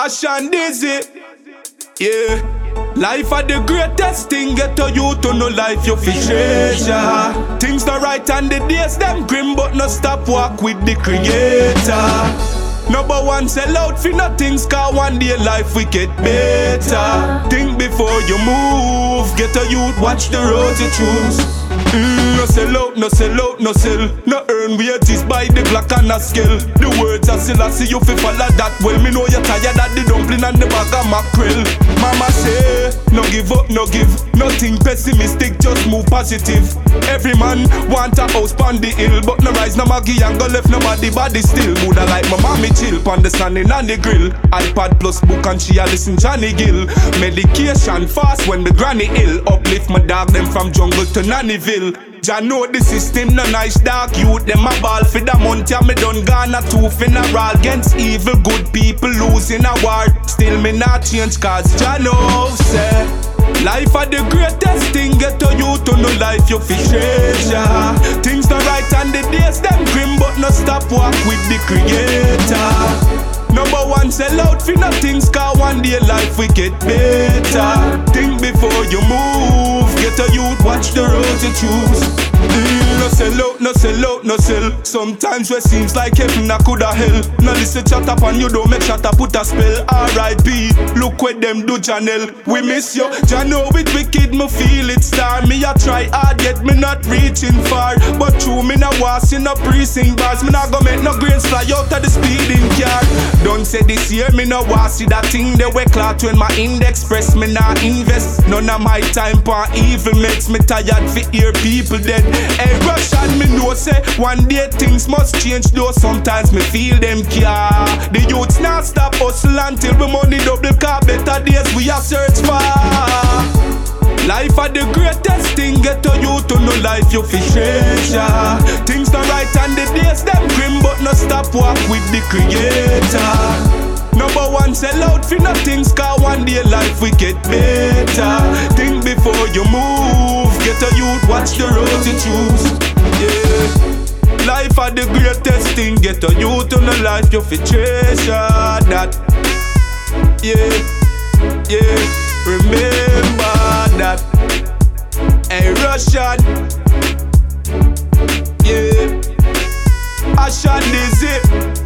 Ashan Dizzy. Yeah. Life are the greatest thing. Get to you to know life you fi treasure. Things not right and the days them grim, but no stop walk with the creator. Number one, sell out for nothing, cause one day life we get better. Think before you move, get a youth, watch the road you choose. No sell out, no sell out, no sell. No earn wages by the Glock and a skill. The words are still I see you fi follow that well. Me know you're tired of the dumpling and the bag of mackerel. Mama say, no give up, no give. Nothing pessimistic, just move positive. Every man want a house pon the hill, but no rise, no Maggie and go left nobody body still. Woulda like my mommy chill pon the standing on the grill. iPad plus book and she a listen Johnny Gill. Medication fast when the granny ill. Uplift my dog them from jungle to Nannyville. Jah know the system no nice, dark youth them a ball for the month. Yeah, me done gone a two funeral against evil, good people losing a war. Still me not change cause Jah know say life are the greatest thing. Get to you to know life you fi treasure. Things not right and the days them grim, but no stop walk with the creator. Number one, sell out for nothing, cause one day life we get better. Think before you move, get a youth, watch the road you choose. No sell out, no sell out, no sell. Sometimes where seems like heaven a coulda hell. No listen chat up and you don't make chat up put a spell. R.I.P. Look where them do Janelle. We miss you, Jah know it wicked, me feel it star. Me a try hard yet me not reaching far. But true me not was in no precinct bars. Me not go make no grains fly out of the speeding car. Don't say this year me no was see that thing they were clout when my index press. Me not invest none of my time for evil makes me tired fi hear people dead. Hey Russian me know say one day things must change though sometimes me feel them care. The youths not stop hustle until we money double car better days we a search for. Life are the greatest thing. Get to you to know life you fi treasure. Things not right and the days them grim, but no stop walk with the creator. Number one, sell out for nothing, cause one day life we get better. Think before you move, get a youth, watch the road you choose. Yeah. Life are the greatest thing. Get to you to know life you fi treasure that. Yeah, yeah. Remember that. Hey Russian. Yeah. Ashan Dizzy.